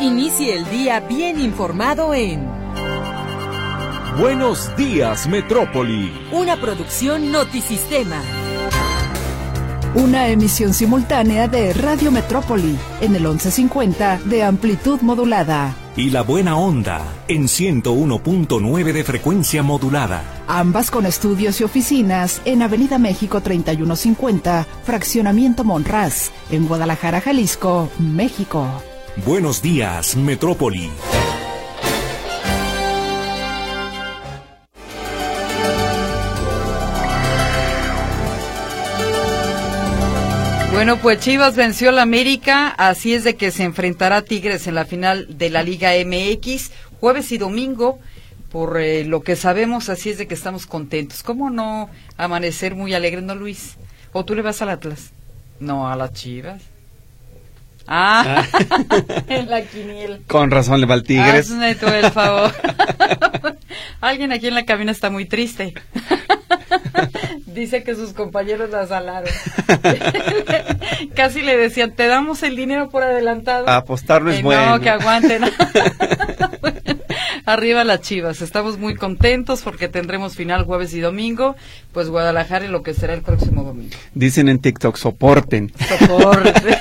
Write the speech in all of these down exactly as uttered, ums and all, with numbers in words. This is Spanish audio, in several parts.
Inicie el día bien informado en Buenos Días, Metrópoli. Una producción Notisistema. Una emisión simultánea de Radio Metrópoli en el once cincuenta de amplitud modulada. Y La Buena Onda en ciento uno punto nueve de frecuencia modulada. Ambas con estudios y oficinas en Avenida México treinta y uno cincuenta, Fraccionamiento Monraz, en Guadalajara, Jalisco, México. Buenos días, Metrópoli. Bueno, pues Chivas venció a la América, así es de que se enfrentará a Tigres en la final de la Liga M X, jueves y domingo, por eh, lo que sabemos, así es de que estamos contentos. ¿Cómo no amanecer muy alegre, no, Luis? ¿O tú le vas al Atlas? No, a las Chivas. Ah, en la quiniela. Con razón le va al Tigres. Hazme tú el favor. Alguien aquí en la cabina está muy triste. Dice que sus compañeros la salaron. Casi le decían, te damos el dinero por adelantado. A apostar no es eh, bueno. No, que aguanten. Arriba las Chivas, estamos muy contentos porque tendremos final jueves y domingo, pues Guadalajara y lo que será el próximo domingo. Dicen en TikTok, soporten. Soporten.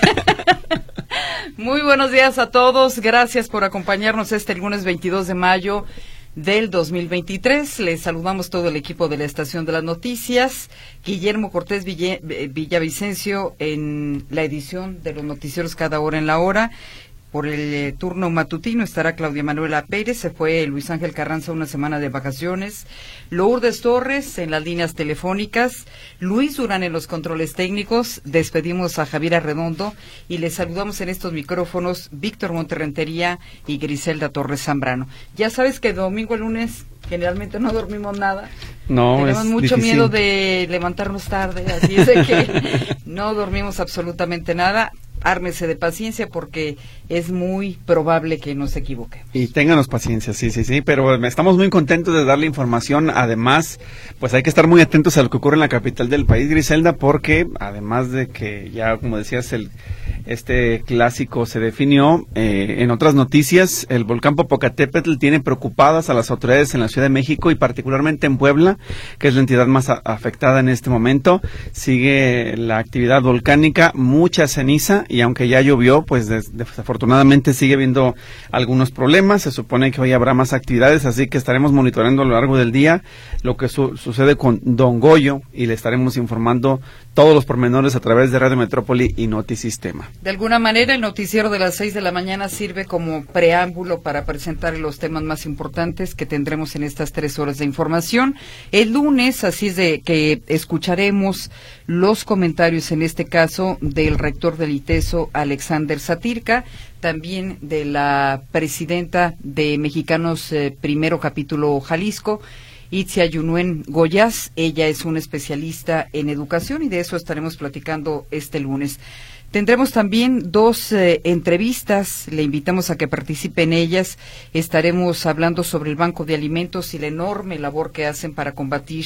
Muy buenos días a todos, gracias por acompañarnos este lunes veintidós de mayo del dos mil veintitrés. Les saludamos todo el equipo de la Estación de las Noticias, Guillermo Cortés Ville, Villavicencio en la edición de los noticieros Cada Hora en la Hora. Por el eh, turno matutino estará Claudia Manuela Pérez, se fue Luis Ángel Carranza una semana de vacaciones, Lourdes Torres en las líneas telefónicas, Luis Durán en los controles técnicos, despedimos a Javier Arredondo y les saludamos en estos micrófonos Víctor Monterrentería y Griselda Torres Zambrano. Ya sabes que domingo a lunes generalmente no dormimos nada. No, tenemos es mucho difícil. miedo de levantarnos tarde, así es de que no dormimos absolutamente nada. Ármese de paciencia porque es muy probable que nos equivoquemos. Y ténganos paciencia, sí, sí, sí, pero estamos muy contentos de darle información. Además, pues hay que estar muy atentos a lo que ocurre en la capital del país, Griselda, porque además de que ya, como decías, el este clásico se definió, eh, en otras noticias, el volcán Popocatépetl tiene preocupadas a las autoridades en la Ciudad de México y particularmente en Puebla, que es la entidad más a- afectada en este momento. Sigue la actividad volcánica, mucha ceniza, y aunque ya llovió, pues des- desafortunadamente sigue habiendo algunos problemas. Se supone que hoy habrá más actividades, así que estaremos monitoreando a lo largo del día lo que su- sucede con Don Goyo y le estaremos informando todos los pormenores a través de Radio Metrópoli y Notisistema. De alguna manera, el noticiero de las seis de la mañana sirve como preámbulo para presentar los temas más importantes que tendremos en estas tres horas de información. El lunes, así es de que escucharemos los comentarios, en este caso, del rector del ITESO, Alexander Satirka, también de la presidenta de Mexicanos eh, Primero Capítulo Jalisco, Itzia Yunuen Goyaz. Ella es una especialista en educación y de eso estaremos platicando este lunes. Tendremos también dos eh, entrevistas, le invitamos a que participe en ellas. Estaremos hablando sobre el Banco de Alimentos y la enorme labor que hacen para combatir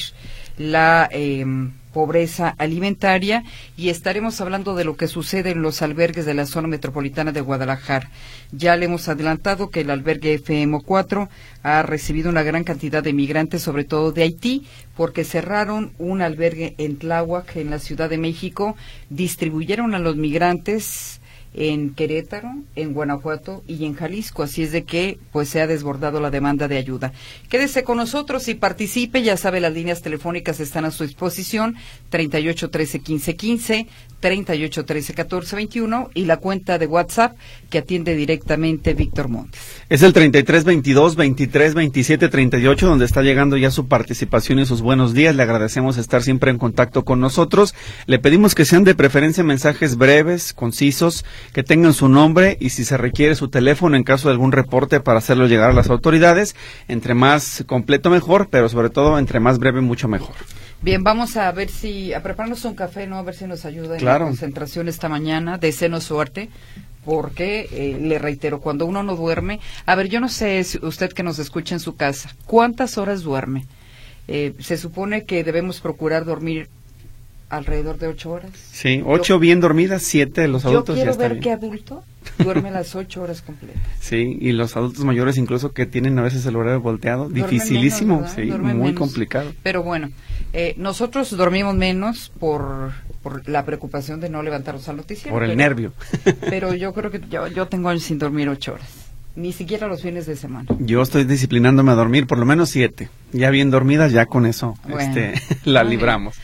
la eh, pobreza alimentaria, y estaremos hablando de lo que sucede en los albergues de la zona metropolitana de Guadalajara. Ya le hemos adelantado que el albergue F M cuatro ha recibido una gran cantidad de migrantes, sobre todo de Haití, porque cerraron un albergue en Tláhuac, en la Ciudad de México, distribuyeron a los migrantes en Querétaro, en Guanajuato y en Jalisco, así es de que pues se ha desbordado la demanda de ayuda. Quédese con nosotros y participe, ya sabe, las líneas telefónicas están a su disposición, treinta y ocho trece quince quince, treinta y ocho trece catorce veintiuno, y la cuenta de WhatsApp que atiende directamente Víctor Montes. Es el treinta y tres veintidós veintitrés veintisiete treinta y ocho, donde está llegando ya su participación y sus buenos días. Le agradecemos estar siempre en contacto con nosotros. Le pedimos que sean de preferencia mensajes breves, concisos, que tengan su nombre y si se requiere su teléfono en caso de algún reporte para hacerlo llegar a las autoridades. Entre más completo mejor, pero sobre todo entre más breve mucho mejor. Bien, vamos a ver si, a prepararnos un café, ¿no? A ver si nos ayuda en Claro. la concentración esta mañana. Desenos suerte, porque, eh, le reitero, cuando uno no duerme, a ver, yo no sé si usted que nos escucha en su casa, ¿cuántas horas duerme? Eh, se supone que debemos procurar dormir alrededor de ocho horas. Sí, ocho yo, bien dormidas, siete de los adultos yo quiero ya está ver bien. qué adulto Duerme las ocho horas completas. Sí, y los adultos mayores incluso que tienen a veces el horario volteado, Duermen dificilísimo, menos, sí, Duermen muy menos. complicado. Pero bueno, eh, nosotros dormimos menos por, por la preocupación de no levantarnos al noticiero. Por el pero, nervio. Pero yo creo que yo, yo tengo años sin dormir ocho horas. Ni siquiera los fines de semana. Yo estoy disciplinándome a dormir por lo menos siete. Ya bien dormidas, ya con eso Bueno, este, la muy libramos.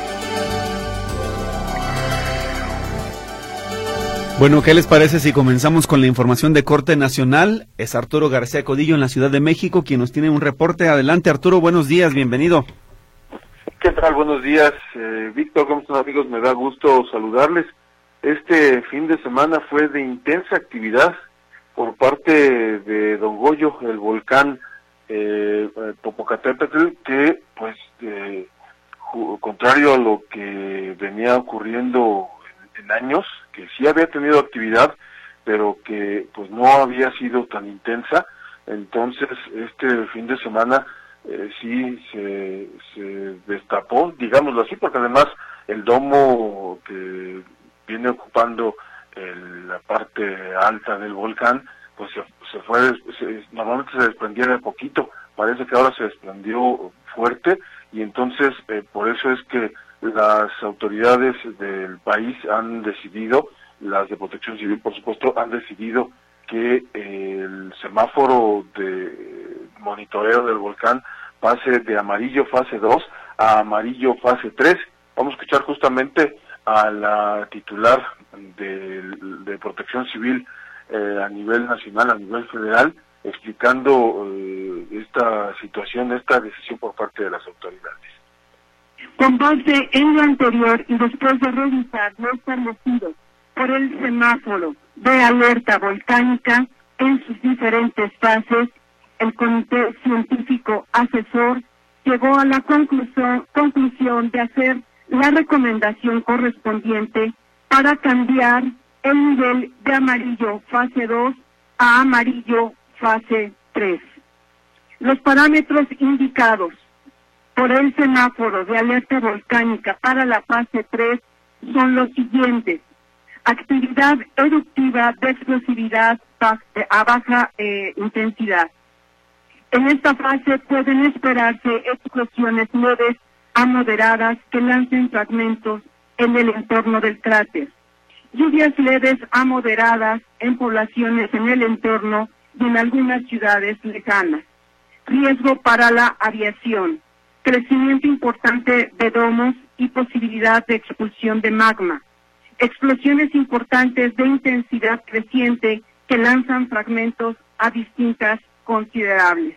Bueno, ¿qué les parece si comenzamos con la información de corte nacional? Es Arturo García Codillo en la Ciudad de México quien nos tiene un reporte. Adelante, Arturo, buenos días, bienvenido. ¿Qué tal? Buenos días, eh, Víctor, ¿cómo están, amigos? Me da gusto saludarles. Este fin de semana fue de intensa actividad por parte de Don Goyo, el volcán eh, Popocatépetl, que, pues, eh, contrario a lo que venía ocurriendo en, en años, que sí había tenido actividad, pero que, pues, no había sido tan intensa. Entonces, este fin de semana eh, sí se, se destapó, digámoslo así, porque además el domo que viene ocupando el, la parte alta del volcán, pues se, se fue, se, normalmente se desprendía de poquito, parece que ahora se desprendió fuerte, y entonces eh, por eso es que las autoridades del país han decidido, las de Protección Civil por supuesto, han decidido que eh, el semáforo de monitoreo del volcán pase de amarillo fase dos a amarillo fase tres. Vamos a escuchar justamente a la titular de, de Protección Civil eh, a nivel nacional, a nivel federal, explicando eh, esta situación, esta decisión por parte de las autoridades. Con base en lo anterior y después de revisar lo establecido por el semáforo de alerta volcánica en sus diferentes fases, el Comité Científico Asesor llegó a la conclusión, conclusión de hacer la recomendación correspondiente para cambiar el nivel de amarillo fase dos a amarillo fase tres. Los parámetros indicados por el semáforo de alerta volcánica para la fase tres son los siguientes: actividad eruptiva de explosividad a baja eh, intensidad. En esta fase pueden esperarse explosiones leves a moderadas que lancen fragmentos en el entorno del cráter. Lluvias leves a moderadas en poblaciones en el entorno y en algunas ciudades lejanas. Riesgo para la aviación. Crecimiento importante de domos y posibilidad de expulsión de magma. Explosiones importantes de intensidad creciente que lanzan fragmentos a distintas considerables.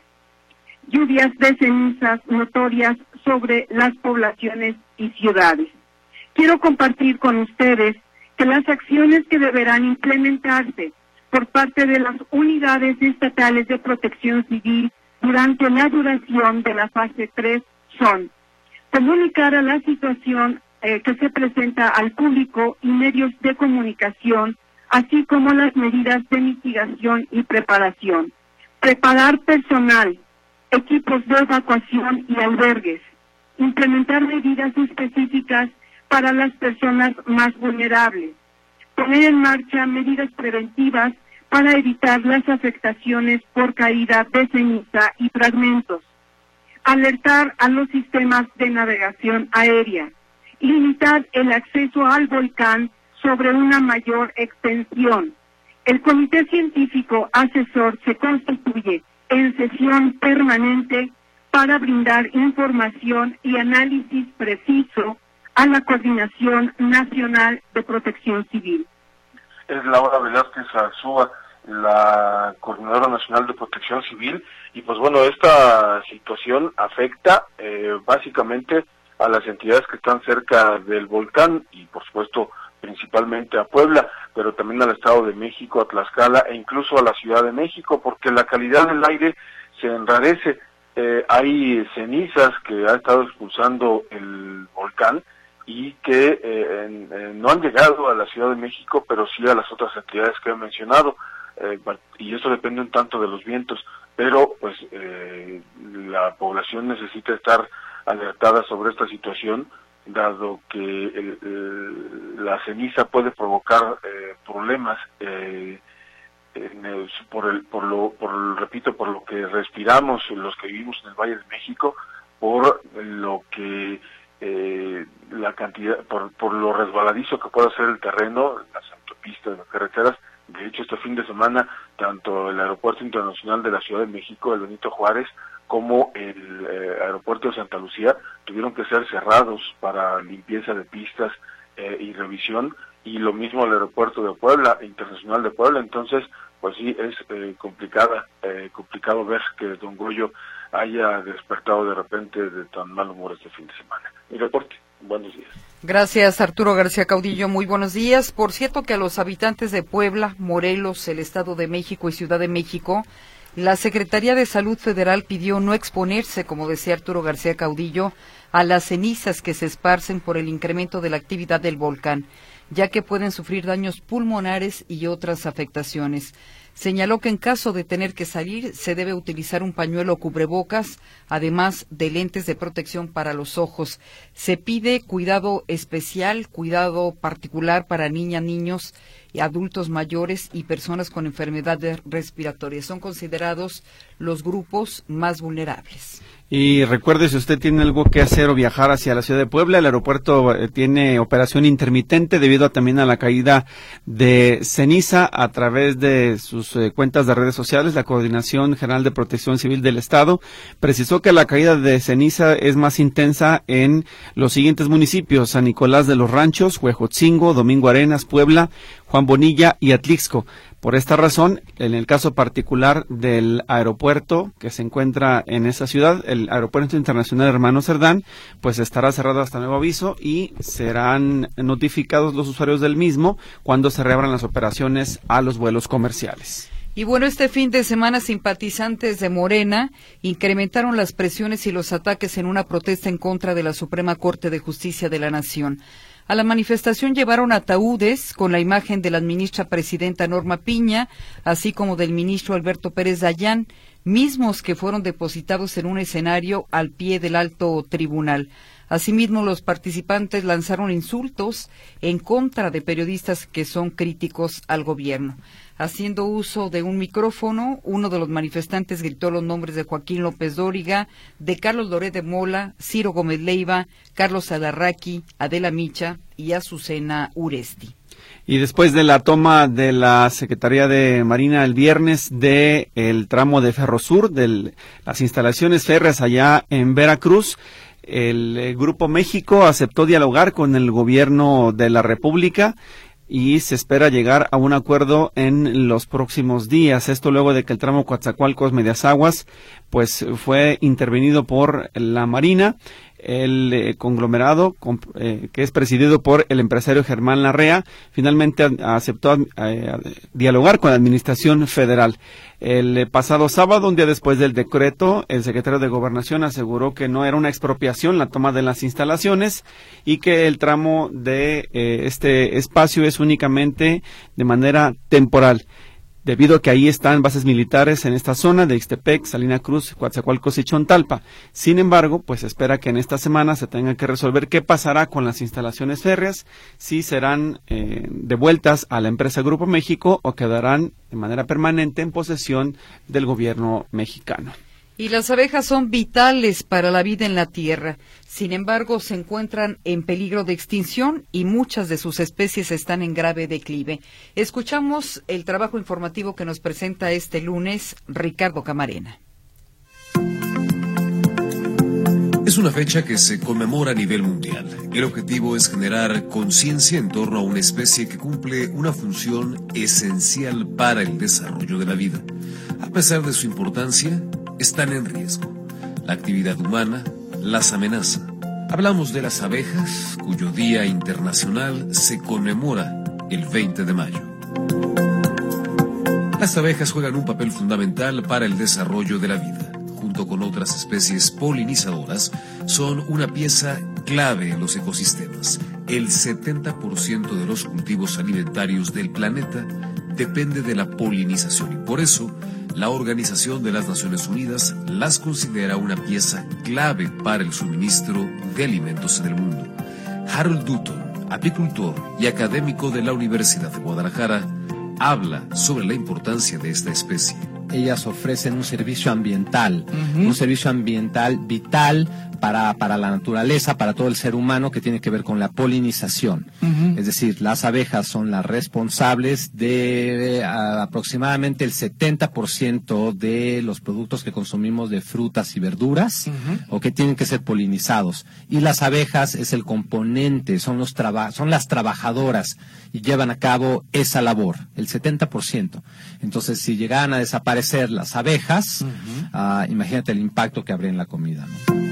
Lluvias de cenizas notorias sobre las poblaciones y ciudades. Quiero compartir con ustedes que las acciones que deberán implementarse por parte de las unidades estatales de protección civil durante la duración de la fase tres son: comunicar a la situación eh, que se presenta al público y medios de comunicación, así como las medidas de mitigación y preparación; preparar personal, equipos de evacuación y albergues; implementar medidas específicas para las personas más vulnerables; poner en marcha medidas preventivas para evitar las afectaciones por caída de ceniza y fragmentos; alertar a los sistemas de navegación aérea; limitar el acceso al volcán sobre una mayor extensión. El Comité Científico Asesor se constituye en sesión permanente para brindar información y análisis preciso a la Coordinación Nacional de Protección Civil. Es Laura Velázquez Arzúa, la Coordinadora Nacional de Protección Civil, y pues bueno, esta situación afecta eh, básicamente a las entidades que están cerca del volcán y por supuesto principalmente a Puebla, pero también al Estado de México, a Tlaxcala e incluso a la Ciudad de México, porque la calidad del aire se enrarece. Eh, hay cenizas que ha estado expulsando el volcán y que eh, en, en, no han llegado a la Ciudad de México, pero sí a las otras entidades que he mencionado, eh, y eso depende un tanto de los vientos, pero pues eh, la población necesita estar alertada sobre esta situación dado que el, el, la ceniza puede provocar eh, problemas eh, en el, por el, por lo, por repito, por lo que respiramos los que vivimos en el Valle de México, por lo que eh, la cantidad, por, por lo resbaladizo que puede ser el terreno, las autopistas, las carreteras. De hecho, este fin de semana, tanto el Aeropuerto Internacional de la Ciudad de México, el Benito Juárez, como el eh, Aeropuerto de Santa Lucía, tuvieron que ser cerrados para limpieza de pistas eh, y revisión, y lo mismo el Aeropuerto de Puebla, Internacional de Puebla. Entonces, pues sí, es eh, complicada, eh, complicado ver que Don Goyo haya despertado de repente de tan mal humor este fin de semana. Mi reporte. Buenos días. Gracias, Arturo García Caudillo. Muy buenos días. Por cierto, que a los habitantes de Puebla, Morelos, el Estado de México y Ciudad de México, la Secretaría de Salud Federal pidió no exponerse, como decía Arturo García Caudillo, a las cenizas que se esparcen por el incremento de la actividad del volcán, ya que pueden sufrir daños pulmonares y otras afectaciones. Señaló que en caso de tener que salir, se debe utilizar un pañuelo cubrebocas, además de lentes de protección para los ojos. Se pide cuidado especial, cuidado particular para niñas, niños, adultos mayores y personas con enfermedades respiratorias. Son considerados los grupos más vulnerables. Y recuerde, si usted tiene algo que hacer o viajar hacia la ciudad de Puebla, el aeropuerto eh, tiene operación intermitente debido a, también a la caída de ceniza a través de sus eh, cuentas de redes sociales. La Coordinación General de Protección Civil del Estado precisó que la caída de ceniza es más intensa en los siguientes municipios: San Nicolás de los Ranchos, Huejotzingo, Domingo Arenas, Puebla, Juan Bonilla y Atlixco. Por esta razón, en el caso particular del aeropuerto que se encuentra en esa ciudad, el Aeropuerto Internacional Hermano Cerdán, pues estará cerrado hasta nuevo aviso y serán notificados los usuarios del mismo cuando se reabran las operaciones a los vuelos comerciales. Y bueno, este fin de semana simpatizantes de Morena incrementaron las presiones y los ataques en una protesta en contra de la Suprema Corte de Justicia de la Nación. A la manifestación llevaron ataúdes con la imagen de la ministra presidenta Norma Piña, así como del ministro Alberto Pérez Dayán, mismos que fueron depositados en un escenario al pie del alto tribunal. Asimismo, los participantes lanzaron insultos en contra de periodistas que son críticos al gobierno. Haciendo uso de un micrófono, uno de los manifestantes gritó los nombres de Joaquín López Dóriga, de Carlos Loret de Mola, Ciro Gómez Leiva, Carlos Alarraqui, Adela Micha y Azucena Uresti. Y después de la toma de la Secretaría de Marina el viernes de el tramo de Ferrosur, de las instalaciones férreas allá en Veracruz, el eh, Grupo México aceptó dialogar con el gobierno de la República y se espera llegar a un acuerdo en los próximos días. Esto luego de que el tramo Coatzacoalcos-Medias Aguas pues fue intervenido por la Marina. El eh, conglomerado con, eh, que es presidido por el empresario Germán Larrea finalmente a, aceptó eh, dialogar con la Administración Federal. El eh, pasado sábado, un día después del decreto, el secretario de Gobernación aseguró que no era una expropiación la toma de las instalaciones y que el tramo de eh, este espacio es únicamente de manera temporal, debido a que ahí están bases militares en esta zona de Ixtepec, Salina Cruz, Coatzacoalcos y Chontalpa. Sin embargo, pues se espera que en esta semana se tenga que resolver qué pasará con las instalaciones férreas, si serán eh, devueltas a la empresa Grupo México o quedarán de manera permanente en posesión del gobierno mexicano. Y las abejas son vitales para la vida en la Tierra. Sin embargo, se encuentran en peligro de extinción y muchas de sus especies están en grave declive. Escuchamos el trabajo informativo que nos presenta este lunes Ricardo Camarena. Es una fecha que se conmemora a nivel mundial. El objetivo es generar conciencia en torno a una especie que cumple una función esencial para el desarrollo de la vida. A pesar de su importancia, están en riesgo. La actividad humana las amenaza. Hablamos de las abejas, cuyo Día Internacional se conmemora el veinte de mayo. Las abejas juegan un papel fundamental para el desarrollo de la vida. Junto con otras especies polinizadoras, son una pieza clave en los ecosistemas. El setenta por ciento de los cultivos alimentarios del planeta depende de la polinización y por eso la Organización de las Naciones Unidas las considera una pieza clave para el suministro de alimentos en el mundo. Harold Dutton, apicultor y académico de la Universidad de Guadalajara, habla sobre la importancia de esta especie. Ellas ofrecen un servicio ambiental, uh-huh. un servicio ambiental vital para, para la naturaleza, para todo el ser humano, que tiene que ver con la polinización. Uh-huh. Es decir, las abejas son las responsables de uh, aproximadamente el setenta por ciento de los productos que consumimos de frutas y verduras, uh-huh. o que tienen que ser polinizados. Y las abejas es el componente, son, los traba- son las trabajadoras y llevan a cabo esa labor, el setenta por ciento. Entonces, si llegaran a desaparecer las abejas, uh-huh. uh, imagínate el impacto que habría en la comida, ¿no?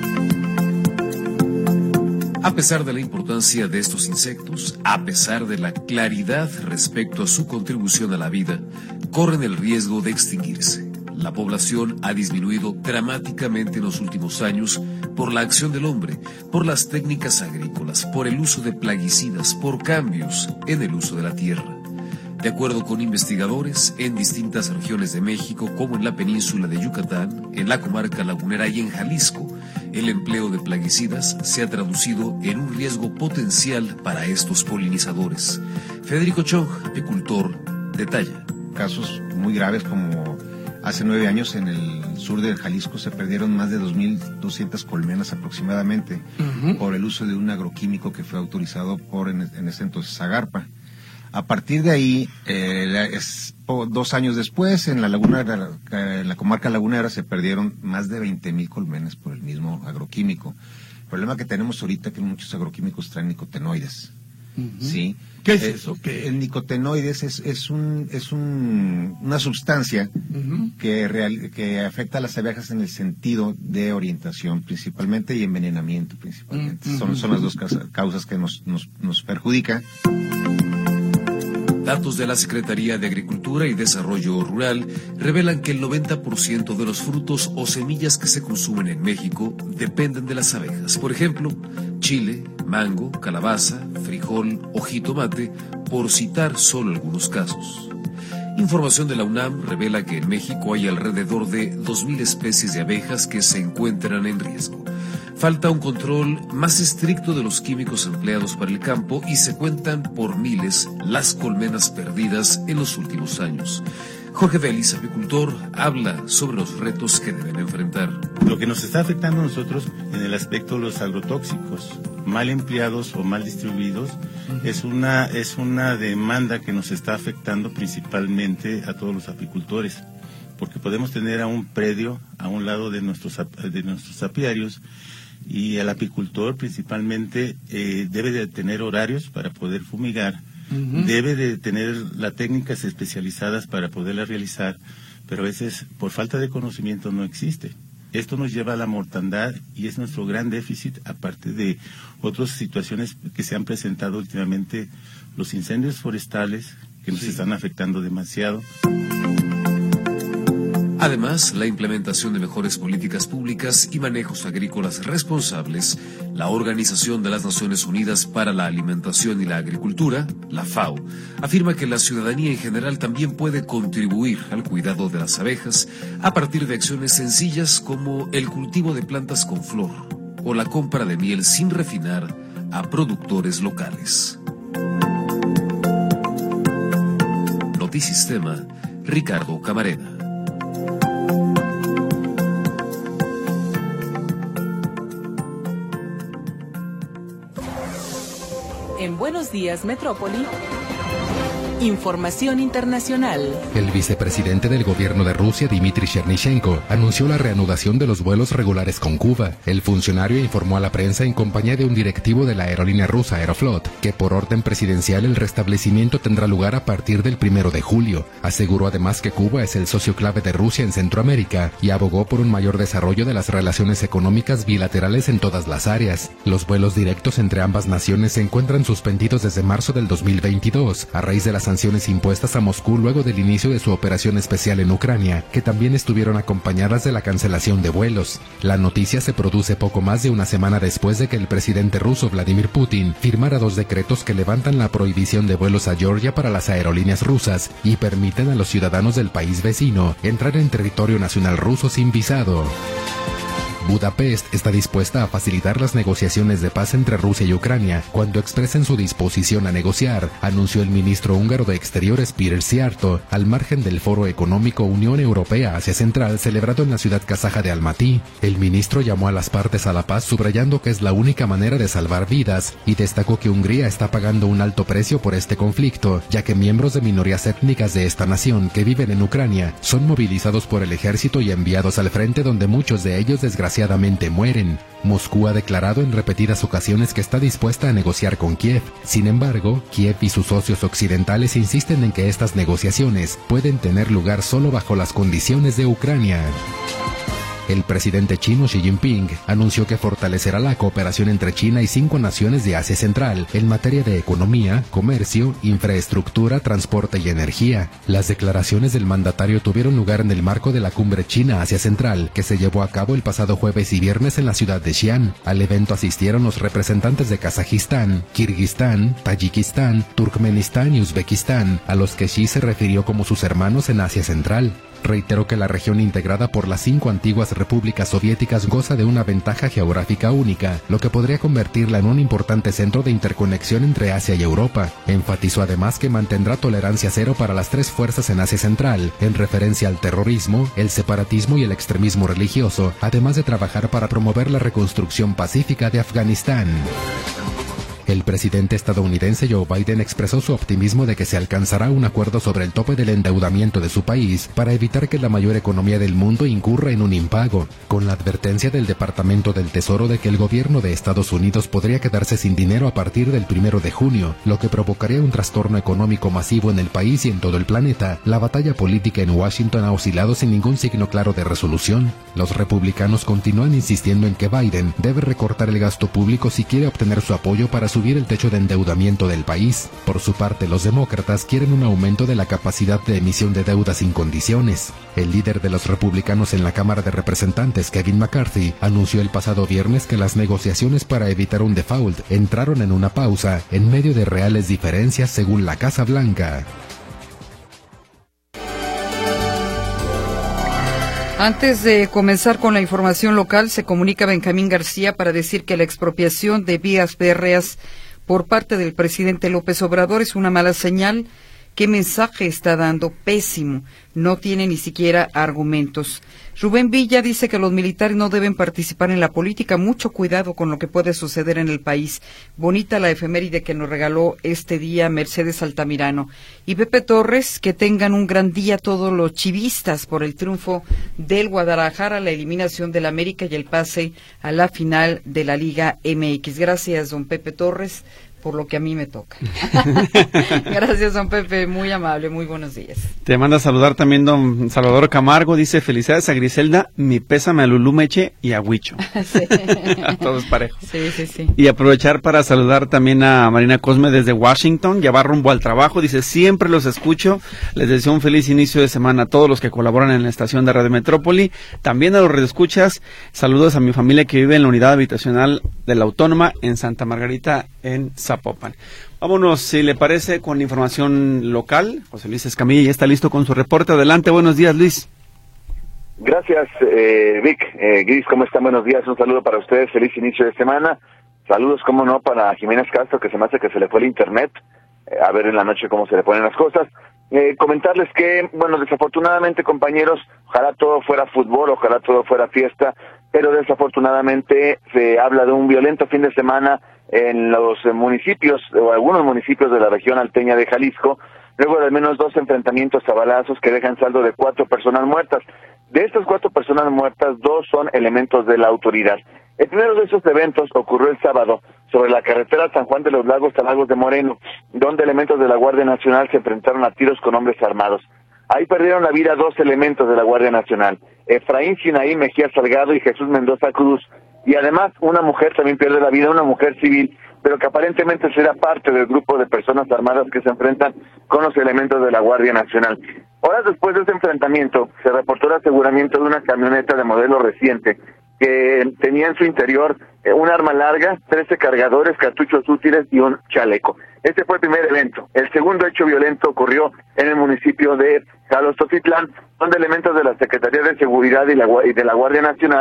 A pesar de la importancia de estos insectos, a pesar de la claridad respecto a su contribución a la vida, corren el riesgo de extinguirse. La población ha disminuido dramáticamente en los últimos años por la acción del hombre, por las técnicas agrícolas, por el uso de plaguicidas, por cambios en el uso de la tierra. De acuerdo con investigadores, en distintas regiones de México, como en la península de Yucatán, en la comarca lagunera y en Jalisco, el empleo de plaguicidas se ha traducido en un riesgo potencial para estos polinizadores. Federico Chong, apicultor, detalla. Casos muy graves como hace nueve años en el sur de Jalisco se perdieron más de dos mil doscientas colmenas aproximadamente, uh-huh. por el uso de un agroquímico que fue autorizado por en, en ese entonces Zagarpa. A partir de ahí, eh, es, oh, dos años después, en la laguna, en la comarca lagunera se perdieron más de veinte mil colmenas por el mismo agroquímico. El problema que tenemos ahorita es que muchos agroquímicos traen nicotinoides. Uh-huh. ¿Sí? ¿Qué es eh, eso? ¿Qué? El nicotinoides es, es, un, es un, una sustancia uh-huh. que, real, que afecta a las abejas en el sentido de orientación principalmente y envenenamiento principalmente. Uh-huh. Son, son las dos causas que nos, nos, nos perjudican. Datos de la Secretaría de Agricultura y Desarrollo Rural revelan que el noventa por ciento de los frutos o semillas que se consumen en México dependen de las abejas. Por ejemplo, chile, mango, calabaza, frijol o jitomate, por citar solo algunos casos. Información de la UNAM revela que en México hay alrededor de dos mil especies de abejas que se encuentran en riesgo. Falta un control más estricto de los químicos empleados para el campo y se cuentan por miles las colmenas perdidas en los últimos años. Jorge Vélez, apicultor, habla sobre los retos que deben enfrentar. Lo que nos está afectando a nosotros en el aspecto de los agrotóxicos, mal empleados o mal distribuidos, uh-huh. es una, es una demanda que nos está afectando principalmente a todos los apicultores, porque podemos tener a un predio a un lado de nuestros, de nuestros apiarios, y el apicultor principalmente eh, debe de tener horarios para poder fumigar, uh-huh. debe de tener las técnicas especializadas para poderlas realizar, pero a veces por falta de conocimiento no existe. Esto nos lleva a la mortandad y es nuestro gran déficit, aparte de otras situaciones que se han presentado últimamente, los incendios forestales que nos sí. están afectando demasiado. Además, la implementación de mejores políticas públicas y manejos agrícolas responsables, la Organización de las Naciones Unidas para la Alimentación y la Agricultura, la FAO, afirma que la ciudadanía en general también puede contribuir al cuidado de las abejas a partir de acciones sencillas como el cultivo de plantas con flor o la compra de miel sin refinar a productores locales. Notisistema, Ricardo Camarena. En Buenos Días, Metrópoli, información internacional. El vicepresidente del gobierno de Rusia, Dmitry Chernyshchenko, anunció la reanudación de los vuelos regulares con Cuba. El funcionario informó a la prensa en compañía de un directivo de la aerolínea rusa Aeroflot que por orden presidencial el restablecimiento tendrá lugar a partir del primero de julio. Aseguró además que Cuba es el socio clave de Rusia en Centroamérica y abogó por un mayor desarrollo de las relaciones económicas bilaterales en todas las áreas. Los vuelos directos entre ambas naciones se encuentran suspendidos desde marzo del dos mil veintidós a raíz de las sanciones impuestas a Moscú luego del inicio de su operación especial en Ucrania, que también estuvieron acompañadas de la cancelación de vuelos. La noticia se produce poco más de una semana después de que el presidente ruso Vladimir Putin firmara dos decretos que levantan la prohibición de vuelos a Georgia para las aerolíneas rusas y permiten a los ciudadanos del país vecino entrar en territorio nacional ruso sin visado. Budapest está dispuesta a facilitar las negociaciones de paz entre Rusia y Ucrania cuando expresen su disposición a negociar, anunció el ministro húngaro de Exteriores Péter Szijjártó, al margen del Foro Económico Unión Europea-Asia Central celebrado en la ciudad kazaja de Almatí. El ministro llamó a las partes a la paz subrayando que es la única manera de salvar vidas y destacó que Hungría está pagando un alto precio por este conflicto, ya que miembros de minorías étnicas de esta nación que viven en Ucrania son movilizados por el ejército y enviados al frente, donde muchos de ellos desgraciadamente mueren. Moscú ha declarado en repetidas ocasiones que está dispuesta a negociar con Kiev. Sin embargo, Kiev y sus socios occidentales insisten en que estas negociaciones pueden tener lugar solo bajo las condiciones de Ucrania. El presidente chino Xi Jinping anunció que fortalecerá la cooperación entre China y cinco naciones de Asia Central en materia de economía, comercio, infraestructura, transporte y energía. Las declaraciones del mandatario tuvieron lugar en el marco de la cumbre China-Asia Central, que se llevó a cabo el pasado jueves y viernes en la ciudad de Xi'an. Al evento asistieron los representantes de Kazajistán, Kirguistán, Tayikistán, Turkmenistán y Uzbekistán, a los que Xi se refirió como sus hermanos en Asia Central. Reiteró que la región integrada por las cinco antiguas repúblicas soviéticas goza de una ventaja geográfica única, lo que podría convertirla en un importante centro de interconexión entre Asia y Europa. Enfatizó además que mantendrá tolerancia cero para las tres fuerzas en Asia Central, en referencia al terrorismo, el separatismo y el extremismo religioso, además de trabajar para promover la reconstrucción pacífica de Afganistán. El presidente estadounidense Joe Biden expresó su optimismo de que se alcanzará un acuerdo sobre el tope del endeudamiento de su país para evitar que la mayor economía del mundo incurra en un impago, con la advertencia del Departamento del Tesoro de que el gobierno de Estados Unidos podría quedarse sin dinero a partir del primero de junio, lo que provocaría un trastorno económico masivo en el país y en todo el planeta. La batalla política en Washington ha oscilado sin ningún signo claro de resolución. Los republicanos continúan insistiendo en que Biden debe recortar el gasto público si quiere obtener su apoyo para su subir el techo de endeudamiento del país. Por su parte, los demócratas quieren un aumento de la capacidad de emisión de deuda sin condiciones. El líder de los republicanos en la Cámara de Representantes, Kevin McCarthy, anunció el pasado viernes que las negociaciones para evitar un default entraron en una pausa en medio de reales diferencias según la Casa Blanca. Antes de comenzar con la información local, se comunica Benjamín García para decir que la expropiación de vías férreas por parte del presidente López Obrador es una mala señal. ¿Qué mensaje está dando? Pésimo. No tiene ni siquiera argumentos. Rubén Villa dice que los militares no deben participar en la política. Mucho cuidado con lo que puede suceder en el país. Bonita la efeméride que nos regaló este día Mercedes Altamirano. Y Pepe Torres, que tengan un gran día todos los chivistas por el triunfo del Guadalajara, la eliminación del América y el pase a la final de la Liga M X. Gracias, don Pepe Torres, por lo que a mí me toca. Gracias, don Pepe, muy amable, muy buenos días. Te manda a saludar también don Salvador Camargo, dice felicidades a Griselda, mi pésame a Lulú Meche y a Huicho. Sí. A todos parejos. Sí, sí, sí. Y aprovechar para saludar también a Marina Cosme desde Washington, ya va rumbo al trabajo, dice siempre los escucho, les deseo un feliz inicio de semana a todos los que colaboran en la estación de Radio Metrópoli, también a los redescuchas, saludos a mi familia que vive en la unidad habitacional de la Autónoma en Santa Margarita, en Zapopan. Vámonos, si le parece, con información local. José Luis Escamilla ya está listo con su reporte. Adelante, buenos días, Luis. Gracias, eh, Vic. Eh, Gris, ¿cómo están? Buenos días, un saludo para ustedes, feliz inicio de semana. Saludos, cómo no, para Jiménez Castro, que se me hace que se le fue el internet. Eh, a ver en la noche cómo se le ponen las cosas. Eh, comentarles que, bueno, desafortunadamente, compañeros, ojalá todo fuera fútbol, ojalá todo fuera fiesta, pero desafortunadamente se habla de un violento fin de semana en los municipios, o algunos municipios de la región alteña de Jalisco, luego de al menos dos enfrentamientos a balazos que dejan saldo de cuatro personas muertas. De estas cuatro personas muertas, dos son elementos de la autoridad. El primero de esos eventos ocurrió el sábado sobre la carretera San Juan de los Lagos a Lagos de Moreno, donde elementos de la Guardia Nacional se enfrentaron a tiros con hombres armados. Ahí perdieron la vida dos elementos de la Guardia Nacional, Efraín Sinaí Mejía Salgado y Jesús Mendoza Cruz. Y además una mujer también pierde la vida, una mujer civil, pero que aparentemente será parte del grupo de personas armadas que se enfrentan con los elementos de la Guardia Nacional. Horas después de ese enfrentamiento, se reportó el aseguramiento de una camioneta de modelo reciente que tenía en su interior eh, un arma larga, trece cargadores, cartuchos útiles y un chaleco. Este fue el primer evento. El segundo hecho violento ocurrió en el municipio de Jalostotitlán, donde elementos de la Secretaría de Seguridad y, la, y de la Guardia Nacional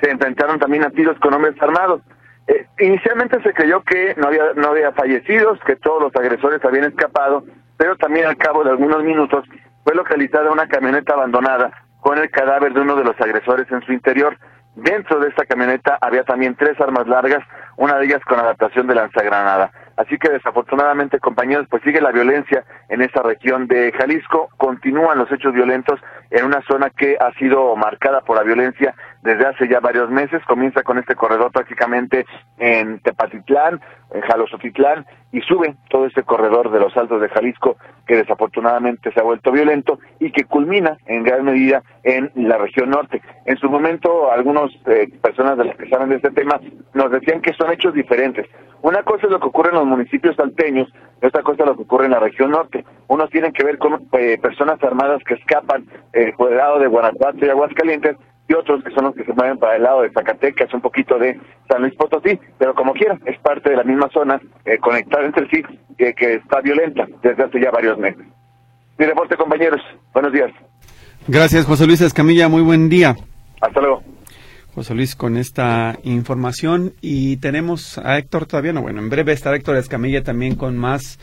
se enfrentaron también a tiros con hombres armados. Eh, inicialmente se creyó que no había no había fallecidos, que todos los agresores habían escapado, pero también al cabo de algunos minutos fue localizada una camioneta abandonada con el cadáver de uno de los agresores en su interior. Dentro de esta camioneta había también tres armas largas, una de ellas con adaptación de lanzagranada. Así que desafortunadamente, compañeros, pues sigue la violencia en esta región de Jalisco, continúan los hechos violentos en una zona que ha sido marcada por la violencia desde hace ya varios meses. Comienza con este corredor prácticamente en Tepatitlán, en Jalostotitlán, y sube todo este corredor de los Altos de Jalisco, que desafortunadamente se ha vuelto violento y que culmina en gran medida en la región norte. En su momento, algunas eh, personas de las que saben de este tema nos decían que son hechos diferentes. Una cosa es lo que ocurre en los municipios salteños, y otra cosa es lo que ocurre en la región norte. Unos tienen que ver con eh, personas armadas que escapan eh, por el lado de Guanajuato y Aguascalientes, y otros que son los que se mueven para el lado de Zacatecas, un poquito de San Luis Potosí, pero como quiera, es parte de la misma zona eh, conectada entre sí, eh, que está violenta desde hace ya varios meses. Mi reporte, compañeros. Buenos días. Gracias, José Luis Escamilla. Muy buen día. Hasta luego. José Luis con esta información, y tenemos a Héctor todavía, no, bueno, en breve estará Héctor Escamilla también con más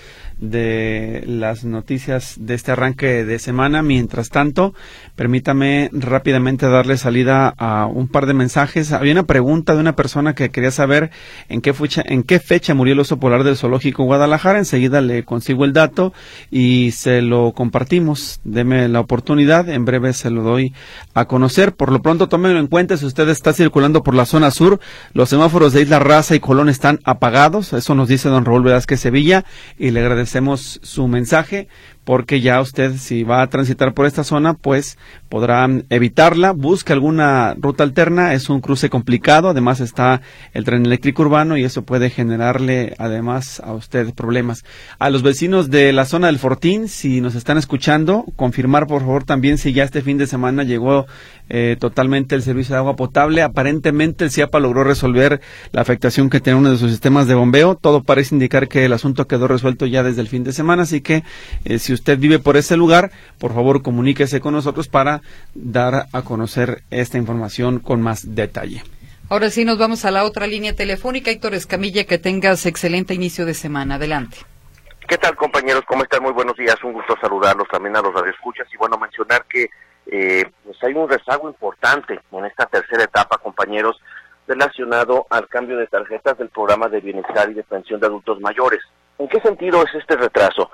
de las noticias de este arranque de semana. Mientras tanto, permítame rápidamente darle salida a un par de mensajes. Había una pregunta de una persona que quería saber en qué fecha, en qué fecha murió el oso polar del Zoológico Guadalajara. Enseguida le consigo el dato y se lo compartimos. Deme la oportunidad, en breve se lo doy a conocer. Por lo pronto, tómenlo en cuenta si usted está circulando por la zona sur. Los semáforos de Isla Raza y Colón están apagados. Eso nos dice don Raúl Velázquez Sevilla, y le agradecemos Hacemos su mensaje, porque ya usted, si va a transitar por esta zona, pues podrá evitarla. Busque alguna ruta alterna, es un cruce complicado, además está el tren eléctrico urbano y eso puede generarle además a usted problemas. A los vecinos de la zona del Fortín, si nos están escuchando, confirmar por favor también si ya este fin de semana llegó eh, totalmente el servicio de agua potable. Aparentemente el CIAPA logró resolver la afectación que tenía uno de sus sistemas de bombeo. Todo parece indicar que el asunto quedó resuelto ya desde el fin de semana, así que eh, si usted vive por ese lugar, por favor comuníquese con nosotros para dar a conocer esta información con más detalle. Ahora sí nos vamos a la otra línea telefónica. Héctor Escamilla, que tengas excelente inicio de semana. Adelante. ¿Qué tal, compañeros? ¿Cómo están? Muy buenos días. Un gusto saludarlos también a los radioescuchas, y bueno, mencionar que eh, pues hay un rezago importante en esta tercera etapa, compañeros, relacionado al cambio de tarjetas del programa de bienestar y de pensión de adultos mayores. ¿En qué sentido es este retraso?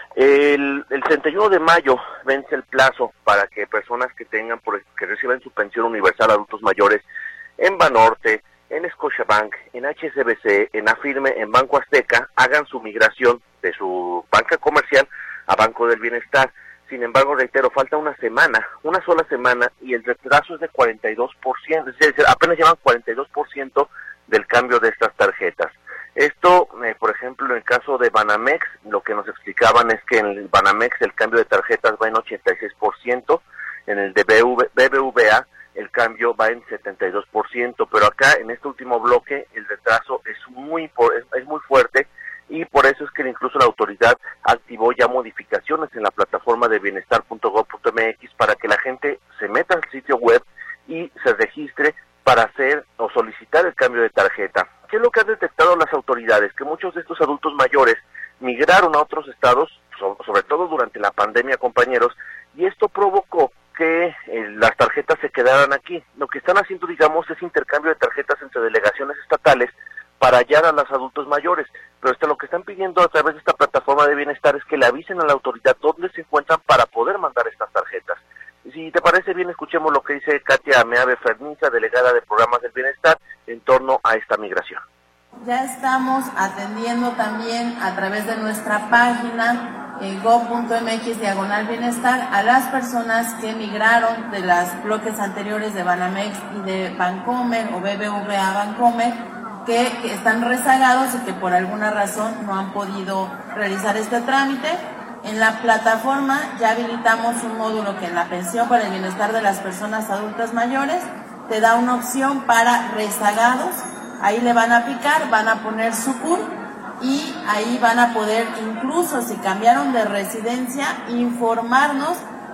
El, el treinta y uno de mayo vence el plazo para que personas que tengan, por, que reciban su pensión universal a adultos mayores en Banorte, en Scotiabank, en H S B C, en Afirme, en Banco Azteca, hagan su migración de su banca comercial a Banco del Bienestar. Sin embargo, reitero, falta una semana, una sola semana, y el retraso es de cuarenta y dos por ciento, es decir, apenas llevan cuarenta y dos por ciento del cambio de estas tarjetas. Esto, eh, por ejemplo, en el caso de Banamex, lo que nos explicaban es que en el Banamex el cambio de tarjetas va en ochenta y seis por ciento, en el de B B V A el cambio va en setenta y dos por ciento, pero acá en este último bloque el retraso es muy es, es muy fuerte, y por eso es que incluso la autoridad activó ya modificaciones en la plataforma de bienestar punto gob punto m x para que la gente se meta al sitio web y se registre para hacer o solicitar el cambio de tarjeta. ¿Qué es lo que han detectado las autoridades? Que muchos de estos adultos mayores migraron a otros estados, sobre todo durante la pandemia, compañeros, y esto provocó que eh, las tarjetas se quedaran aquí. Lo que están haciendo, digamos, es intercambio de tarjetas entre delegaciones estatales para hallar a los adultos mayores, pero esto lo que están pidiendo a través de esta plataforma de bienestar es que le avisen a la autoridad dónde se encuentran para poder mandar estas tarjetas. Si te parece bien, escuchemos lo que dice Katia Meave Ferniza, delegada de Programas del Bienestar, en torno a esta migración. Ya estamos atendiendo también a través de nuestra página eh, gob punto m x diagonal bienestar a las personas que migraron de los bloques anteriores de Banamex y de Bancomer o B B V A Bancomer, que, que están rezagados y que por alguna razón no han podido realizar este trámite. En la plataforma ya habilitamos un módulo que en la pensión para el bienestar de las personas adultas mayores te da una opción para rezagados. Ahí le van a picar, van a poner su C U R y ahí van a poder, incluso si cambiaron de residencia, informarnos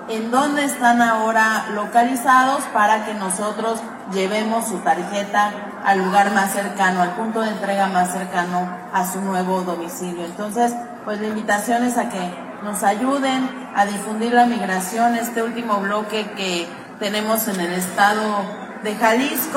en dónde están ahora localizados para que nosotros llevemos su tarjeta al lugar más cercano, al punto de entrega más cercano a su nuevo domicilio. Entonces, pues la invitación es a que nos ayuden a difundir la migración, este último bloque que tenemos en el estado de Jalisco.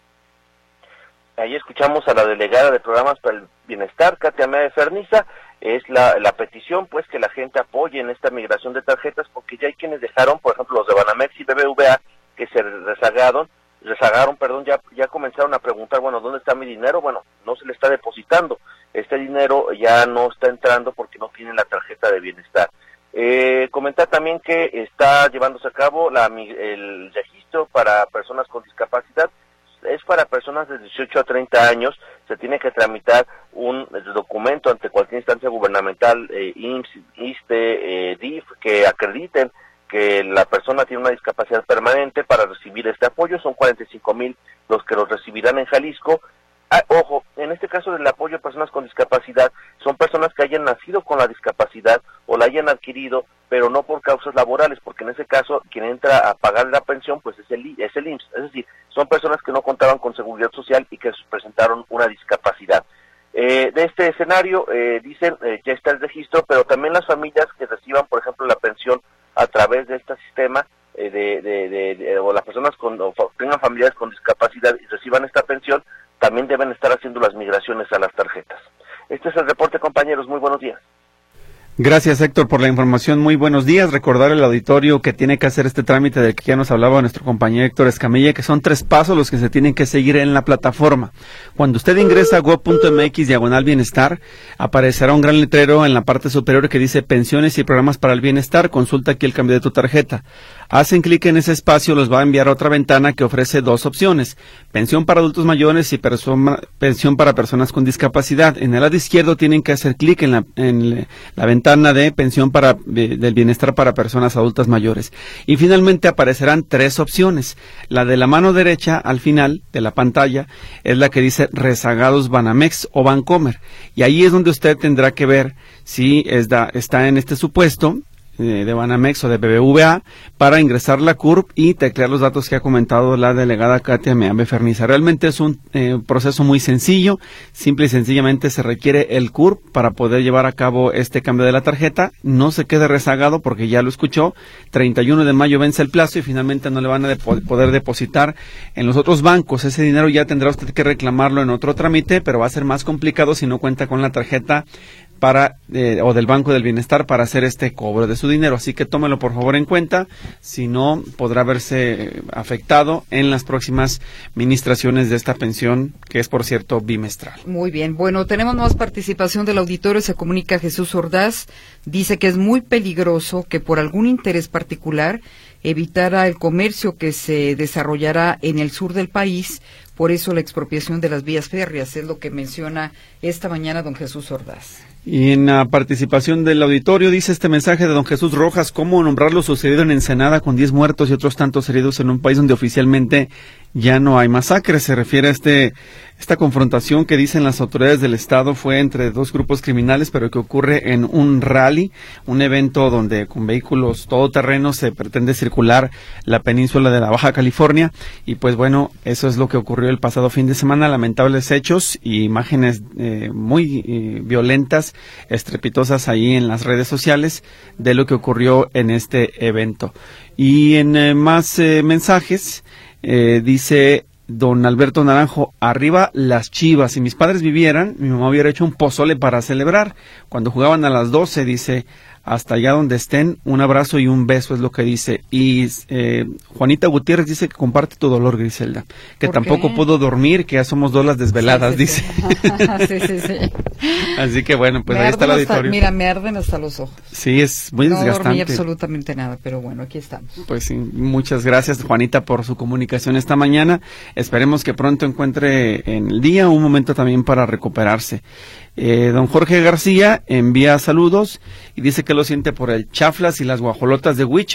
Ahí escuchamos a la delegada de Programas para el Bienestar, Katia Mea de Ferniza. Es la, la petición, pues, que la gente apoye en esta migración de tarjetas, porque ya hay quienes dejaron, por ejemplo, los de Banamex y B B V A, que se rezagaron, rezagaron, perdón, ya, ya comenzaron a preguntar, bueno, ¿dónde está mi dinero? Bueno, no se le está depositando. Este dinero ya no está entrando porque no tienen la tarjeta de bienestar. Eh, comentar también que está llevándose a cabo la, el registro para personas con discapacidad. Es para personas de dieciocho a treinta años, se tiene que tramitar un documento ante cualquier instancia gubernamental, eh, I M S S, I S S S T E, eh, D I F, que acrediten que la persona tiene una discapacidad permanente para recibir este apoyo. Son cuarenta y cinco mil los que los recibirán en Jalisco. Ah, ojo, en este caso del apoyo a personas con discapacidad, son personas que hayan nacido con la discapacidad o la hayan adquirido, pero no por causas laborales, porque en ese caso quien entra a pagar la pensión pues es el, es el I M S S, es decir, son personas que no contaban con seguridad social y que presentaron una discapacidad. Eh, de este escenario, eh, dicen, eh, ya está el registro, pero también las familias que reciban, por ejemplo, la pensión a través de este sistema, eh, de, de, de, de, o las personas con, o tengan familiares con discapacidad y reciban esta pensión, también deben estar haciendo las migraciones a las tarjetas. Este es el reporte, compañeros. Muy buenos días. Gracias, Héctor, por la información. Muy buenos días. Recordar al auditorio que tiene que hacer este trámite del que ya nos hablaba nuestro compañero Héctor Escamilla, que son tres pasos los que se tienen que seguir en la plataforma. Cuando usted ingresa a gob punto mx diagonal bienestar, aparecerá un gran letrero en la parte superior que dice Pensiones y Programas para el Bienestar. Consulta aquí el cambio de tu tarjeta. Hacen clic en ese espacio, los va a enviar a otra ventana que ofrece dos opciones: pensión para adultos mayores y persona, pensión para personas con discapacidad. En el lado izquierdo tienen que hacer clic en la, en la ventana de pensión para del bienestar para personas adultas mayores. Y finalmente aparecerán tres opciones. La de la mano derecha, al final de la pantalla, es la que dice rezagados Banamex o Bancomer. Y ahí es donde usted tendrá que ver si es da, está en este supuesto de Banamex o de B B V A para ingresar la C U R P y teclear los datos que ha comentado la delegada Katia Mea de Ferniza. Realmente es un eh, proceso muy sencillo, simple y sencillamente se requiere el C U R P para poder llevar a cabo este cambio de la tarjeta. No se quede rezagado porque ya lo escuchó, treinta y uno de mayo vence el plazo y finalmente no le van a de poder depositar en los otros bancos. Ese dinero ya tendrá usted que reclamarlo en otro trámite, pero va a ser más complicado si no cuenta con la tarjeta para eh, o del Banco del Bienestar para hacer este cobro de su dinero. Así que tómelo por favor en cuenta, si no podrá verse afectado en las próximas ministraciones de esta pensión, que es por cierto bimestral. Muy bien, bueno, tenemos más participación del auditorio. Se comunica Jesús Ordaz, dice que es muy peligroso que por algún interés particular evitara el comercio que se desarrollará en el sur del país. Por eso la expropiación de las vías férreas es lo que menciona esta mañana don Jesús Ordaz. Y en la participación del auditorio dice este mensaje de don Jesús Rojas: ¿cómo nombrar lo sucedido en Ensenada con diez muertos y otros tantos heridos en un país donde oficialmente ya no hay masacres? Se refiere a este esta confrontación que dicen las autoridades del estado fue entre dos grupos criminales, pero que ocurre en un rally, un evento donde con vehículos todoterrenos se pretende circular la península de la Baja California. Y pues bueno, eso es lo que ocurrió el pasado fin de semana. Lamentables hechos y imágenes eh, muy eh, violentas, estrepitosas ahí en las redes sociales de lo que ocurrió en este evento. Y en eh, más eh, mensajes, eh, dice don Alberto Naranjo: arriba las Chivas. Si mis padres vivieran, mi mamá hubiera hecho un pozole para celebrar. Cuando jugaban a las doce, dice, hasta allá donde estén, un abrazo y un beso, es lo que dice. Y eh, Juanita Gutiérrez dice que comparte tu dolor, Griselda, que tampoco qué? pudo dormir, que ya somos dos las desveladas, sí, sí, dice. Sí, sí, sí. Así que bueno, pues me ahí está el auditorio. Hasta, mira, me arden hasta los ojos. Sí, es muy no desgastante. No dormí absolutamente nada, pero bueno, aquí estamos. Pues sí, muchas gracias, Juanita, por su comunicación esta mañana. Esperemos que pronto encuentre en el día un momento también para recuperarse. Eh, don Jorge García envía saludos y dice que lo siente por el chaflas y las guajolotas de Huicho,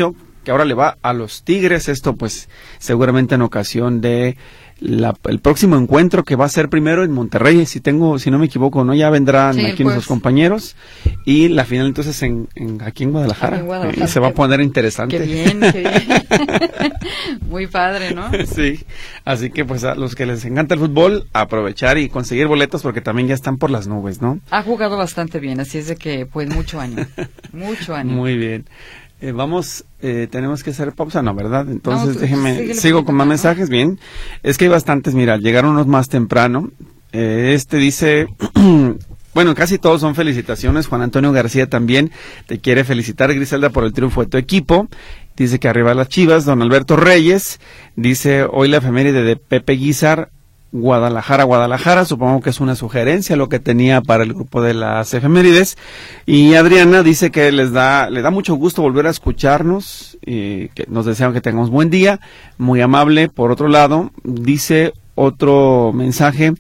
que ahora le va a los Tigres, esto pues seguramente en ocasión de la, el próximo encuentro que va a ser primero en Monterrey, si tengo, si no me equivoco, ¿no? Ya vendrán sí, aquí nuestros compañeros, y la final entonces en, en aquí en Guadalajara, en Guadalajara. Eh, se va a poner interesante. Qué bien, qué bien. Muy padre, ¿no? Sí, así que pues a los que les encanta el fútbol, aprovechar y conseguir boletos porque también ya están por las nubes, ¿no? Ha jugado bastante bien, así es de que pues mucho ánimo, mucho ánimo. Muy bien. Eh, vamos, eh, tenemos que hacer pausa, ¿no? ¿Verdad? Entonces no, déjeme, sigo con más ¿no? mensajes, bien. Es que hay bastantes, mira, llegaron unos más temprano. Eh, este dice, bueno, casi todos son felicitaciones. Juan Antonio García también te quiere felicitar, Griselda, por el triunfo de tu equipo. Dice que arriba las Chivas. Don Alberto Reyes dice, hoy la efeméride de Pepe Guizar, Guadalajara, Guadalajara, supongo que es una sugerencia lo que tenía para el grupo de las efemérides. Y Adriana dice que les da, le da mucho gusto volver a escucharnos y que nos desean que tengamos buen día, muy amable. Por otro lado, dice otro mensaje,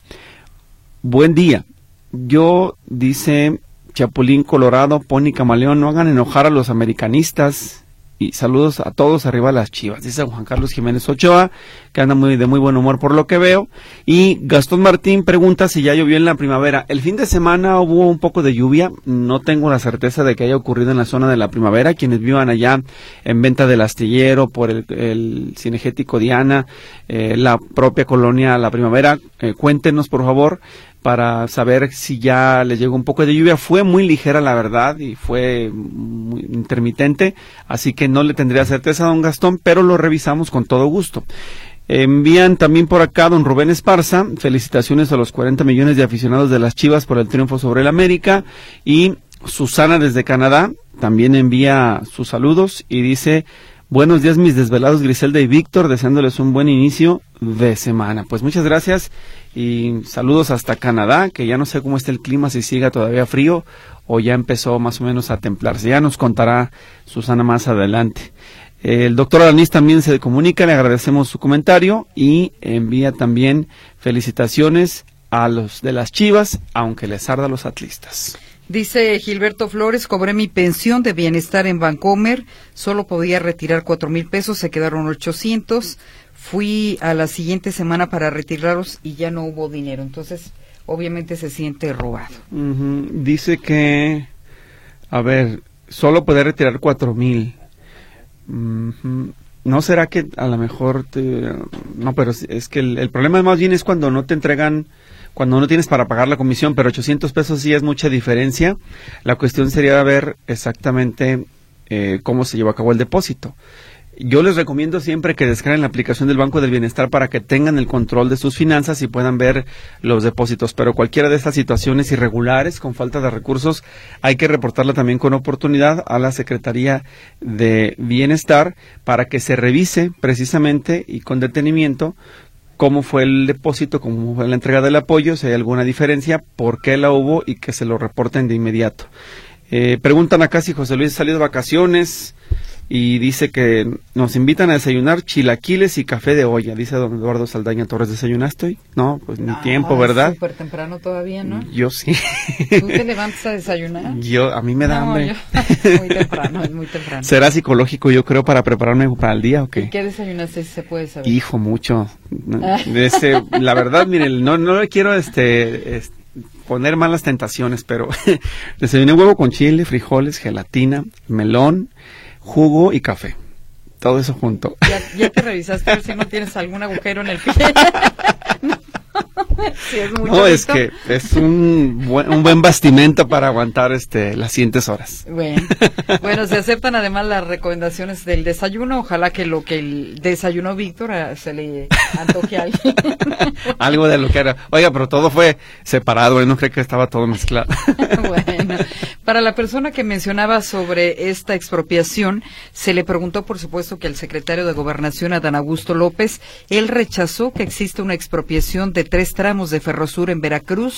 buen día. Yo, dice Chapulín Colorado, Pony Camaleón, no hagan enojar a los americanistas. Y saludos a todos, arriba las Chivas, dice Juan Carlos Jiménez Ochoa, que anda muy de muy buen humor por lo que veo. Y Gastón Martín pregunta si ya llovió en la primavera. El fin de semana hubo un poco de lluvia, no tengo la certeza de que haya ocurrido en la zona de la primavera. Quienes vivan allá en Venta del Astillero, por el, el Cinegético Diana, eh, la propia colonia La Primavera, eh, cuéntenos por favor, para saber si ya les llegó un poco de lluvia. Fue muy ligera, la verdad, y fue muy intermitente, así que no le tendría certeza a don Gastón, pero lo revisamos con todo gusto. Envían también por acá don Rubén Esparza, felicitaciones a los cuarenta millones de aficionados de las Chivas por el triunfo sobre el América. Y Susana desde Canadá también envía sus saludos y dice, buenos días mis desvelados Griselda y Víctor, deseándoles un buen inicio de semana. Pues muchas gracias y saludos hasta Canadá, que ya no sé cómo está el clima, si siga todavía frío o ya empezó más o menos a templarse. Ya nos contará Susana más adelante. El doctor Alanís también se comunica, le agradecemos su comentario y envía también felicitaciones a los de las Chivas, aunque les arda a los atlistas. Dice Gilberto Flores, cobré mi pensión de bienestar en Bancomer, solo podía retirar cuatro mil pesos, se quedaron ochocientos, fui a la siguiente semana para retirarlos y ya no hubo dinero, entonces obviamente se siente robado. Uh-huh. Dice que, a ver, solo puede retirar cuatro mil. Uh-huh. ¿No será que a lo mejor te... No, pero es que el, el problema más bien es cuando no te entregan, cuando no tienes para pagar la comisión, pero ochocientos pesos sí es mucha diferencia. La cuestión sería ver exactamente eh, cómo se llevó a cabo el depósito. Yo les recomiendo siempre que descarguen la aplicación del Banco del Bienestar para que tengan el control de sus finanzas y puedan ver los depósitos, pero cualquiera de estas situaciones irregulares con falta de recursos hay que reportarla también con oportunidad a la Secretaría de Bienestar para que se revise precisamente y con detenimiento cómo fue el depósito, cómo fue la entrega del apoyo, si hay alguna diferencia, por qué la hubo y que se lo reporten de inmediato. Eh, preguntan acá si José Luis salió de vacaciones y dice que nos invitan a desayunar chilaquiles y café de olla. Dice don Eduardo Saldaña Torres, ¿desayunaste hoy? No, pues ni no, tiempo, ¿verdad? Súper temprano todavía, ¿no? Yo sí. ¿Tú te levantas a desayunar? Yo, a mí me da no, hambre. Yo, muy temprano, es muy temprano. ¿Será psicológico, yo creo, para prepararme para el día o qué? ¿Y qué desayunaste, si se puede saber? Hijo, mucho. Ese, la verdad, mire, no, no le quiero este... este poner malas tentaciones, pero desayuné huevo con chile, frijoles, gelatina, melón, jugo y café. Todo eso junto. Ya, ya te revisaste a ver si no tienes algún agujero en el pie. No, sí, es no es que es un buen, un buen bastimento para aguantar este las siguientes horas. Bueno, bueno, se aceptan además las recomendaciones del desayuno. Ojalá que lo que el desayunó Víctor se le antoje a alguien. Algo de lo que era. Oiga, pero todo fue separado, ¿eh? No creo que estaba todo mezclado. Bueno, para la persona que mencionaba sobre esta expropiación, se le preguntó, por supuesto, que al secretario de Gobernación, Adán Augusto López, él rechazó que existe una expropiación de tres tramos de Ferrosur en Veracruz,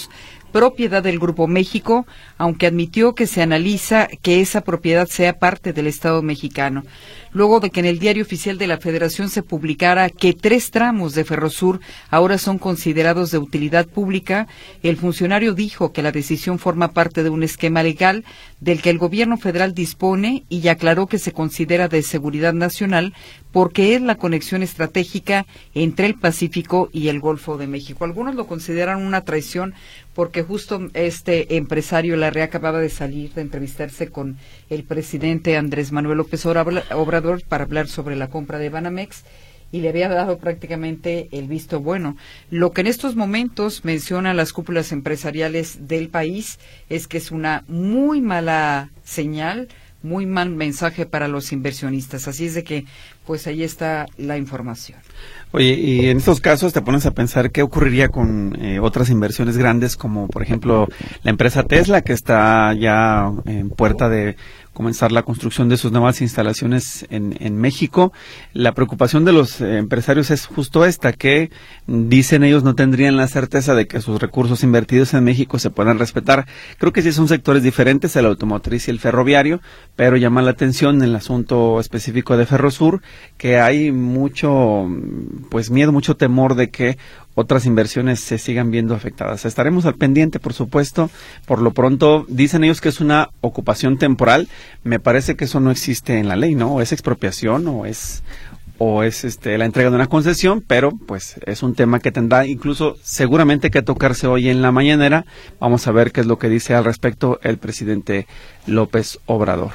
propiedad del Grupo México, aunque admitió que se analiza que esa propiedad sea parte del Estado mexicano. Luego de que en el Diario Oficial de la Federación se publicara que tres tramos de Ferrosur ahora son considerados de utilidad pública, el funcionario dijo que la decisión forma parte de un esquema legal del que el gobierno federal dispone y aclaró que se considera de seguridad nacional porque es la conexión estratégica entre el Pacífico y el Golfo de México. Algunos lo consideran una traición porque justo este empresario Larrea acababa de salir de entrevistarse con el presidente Andrés Manuel López Obrador para hablar sobre la compra de Banamex y le había dado prácticamente el visto bueno. Lo que en estos momentos mencionan las cúpulas empresariales del país es que es una muy mala señal, muy mal mensaje para los inversionistas. Así es de que, pues ahí está la información. Oye, y en estos casos te pones a pensar qué ocurriría con eh, otras inversiones grandes, como por ejemplo la empresa Tesla, que está ya en puerta de comenzar la construcción de sus nuevas instalaciones en, en México. La preocupación de los eh, empresarios es justo esta, que dicen ellos no tendrían la certeza de que sus recursos invertidos en México se puedan respetar. Creo que sí son sectores diferentes, el automotriz y el ferroviario, pero llama la atención el asunto específico de Ferrosur, que hay mucho pues miedo, mucho temor de que otras inversiones se sigan viendo afectadas. Estaremos al pendiente, por supuesto. Por lo pronto, dicen ellos que es una ocupación temporal. Me parece que eso no existe en la ley, ¿no? O es expropiación o es o es este la entrega de una concesión, pero pues es un tema que tendrá incluso seguramente que tocarse hoy en la mañanera. Vamos a ver qué es lo que dice al respecto el presidente López Obrador.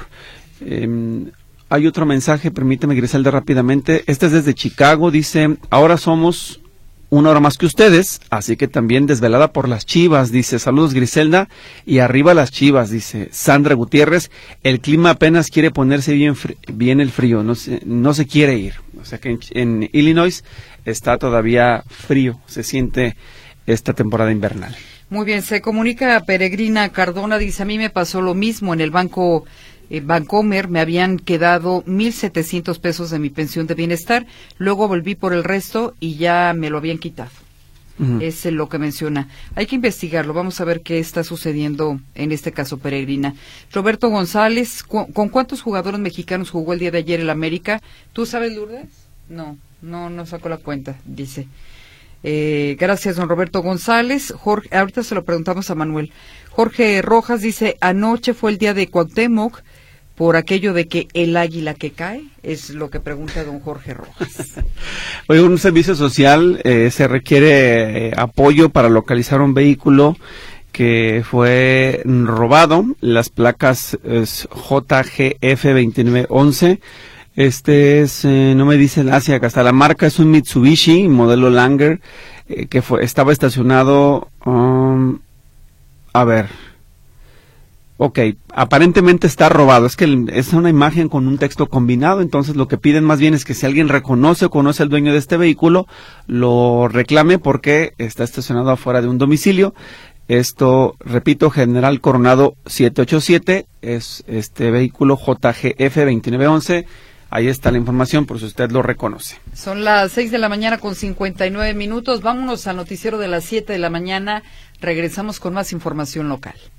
Eh, hay otro mensaje, permíteme, Griselda, rápidamente. Este es desde Chicago, dice, ahora somos una hora más que ustedes, así que también desvelada por las Chivas, dice, saludos Griselda, y arriba las Chivas, dice Sandra Gutiérrez, el clima apenas quiere ponerse bien bien el frío, no se, no se quiere ir, o sea que en, en Illinois está todavía frío, se siente esta temporada invernal. Muy bien, se comunica a Peregrina Cardona, dice, a mí me pasó lo mismo en el banco Eh, Bancomer, me habían quedado mil setecientos pesos de mi pensión de bienestar, luego volví por el resto y ya me lo habían quitado. Uh-huh. Es lo que menciona. Hay que investigarlo, vamos a ver qué está sucediendo en este caso, Peregrina. Roberto González, ¿cu- ¿con cuántos jugadores mexicanos jugó el día de ayer el América? ¿Tú sabes, Lourdes? No, no, no sacó la cuenta, dice. Eh, gracias, don Roberto González. Jorge, ahorita se lo preguntamos a Manuel. Jorge Rojas dice, anoche fue el día de Cuauhtémoc, por aquello de que el águila que cae, es lo que pregunta don Jorge Rojas. Oye, un servicio social, eh, se requiere eh, apoyo para localizar un vehículo que fue robado, las placas es J G F veintinueve once, este es, eh, no me dice hacia acá, hasta la marca es un Mitsubishi, modelo Langer, eh, que fue estaba estacionado, um, a ver, ok, aparentemente está robado, es que el, es una imagen con un texto combinado, entonces lo que piden más bien es que si alguien reconoce o conoce al dueño de este vehículo, lo reclame porque está estacionado afuera de un domicilio. Esto, repito, General Coronado setecientos ochenta y siete, es este vehículo J G F veintinueve once, ahí está la información por si usted lo reconoce. Son las seis de la mañana con cincuenta y nueve minutos, vámonos al noticiero de las siete de la mañana, regresamos con más información local.